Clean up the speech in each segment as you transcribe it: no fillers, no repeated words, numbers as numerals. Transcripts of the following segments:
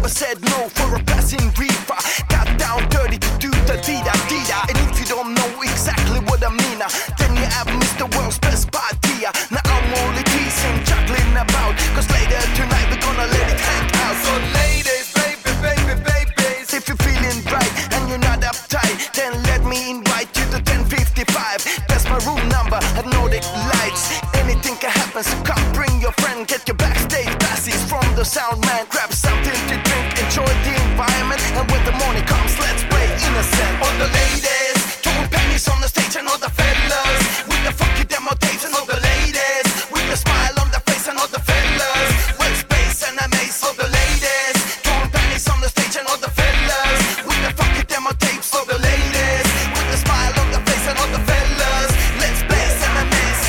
never said no for a passing reefer. Got down dirty to do the dida. And if you don't know exactly what I mean, then you have missed the world's best party. Now I'm only teasing, juggling about, cause later tonight we're gonna let it hang out. So ladies, babies, if you're feeling right and you're not uptight, then let me invite you to 1055. That's my room number at Nordic Lights. Anything can happen, so come bring your friend. Get your backstage passes from the sound man. Grab something to drink, enjoy the environment, and when the morning comes, let's play innocent. All the ladies, throwing pennies on the stage, and all the fellas with the funky demo tapes, and all the ladies with the smile on their face, and all the fellas with space and amaze. All the ladies throwing pennies on the stage, and all the fellas with the funky demo tapes. All the ladies with the smile on their face, and all the fellas, let's blaze and amaze.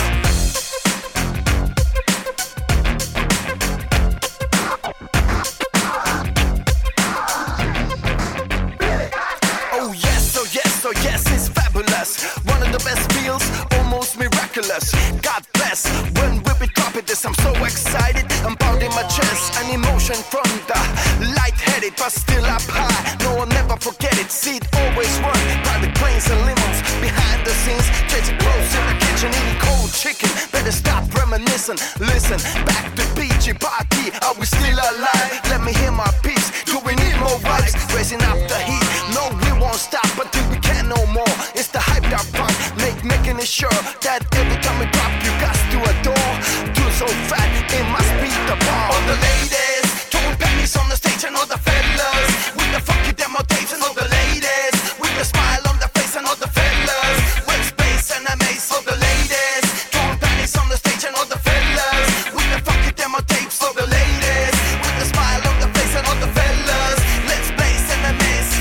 Oh yes, it's fabulous. One of the best feels, almost miraculous. God bless, when we be dropping this, I'm so excited. I'm pounding my chest, an emotion from the light-headed, but still up high. No, I'll never forget it. See it always run, private planes and limos behind the scenes, chasing clothes in the kitchen, eating cold chicken. Better stop reminiscing. Listen, back to PG party. Are we still alive? Let me hear my piece. Do we need more vibes? Raising up the heat. No, we won't stop until we can no more. It's the hyped up punk, making it sure that every time we drop, you got to adore. Do so fat, it must be the bomb. All the ladies throwing pennies on the stage, and all the fellas with the funky demo tapes, and all the ladies with the smile on their face, and all the fellas with space and amaze. All the ladies throwing pennies on the stage, and all the fellas with the funky demo tapes. All the ladies with the smile on their face, and all the fellas, let's blaze and amaze.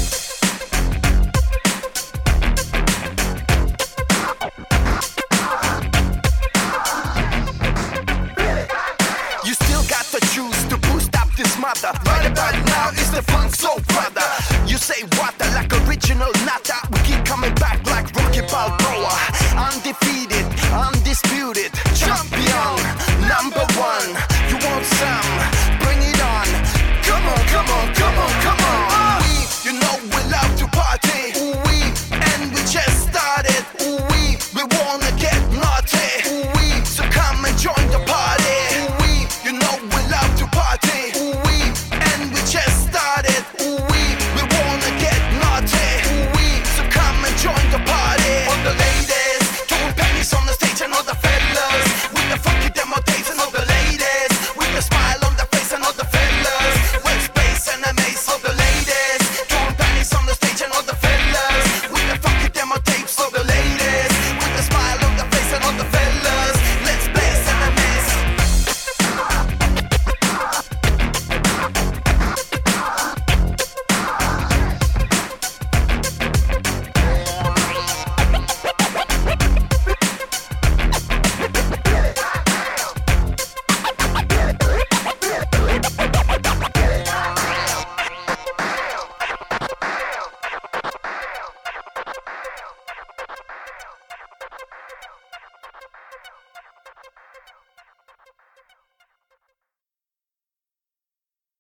You still got the juice to boost up this mother. Right about now is the funk soul brother. You say water like original nata. We keep coming back like Rocky Balboa. Undefeated, undisputed.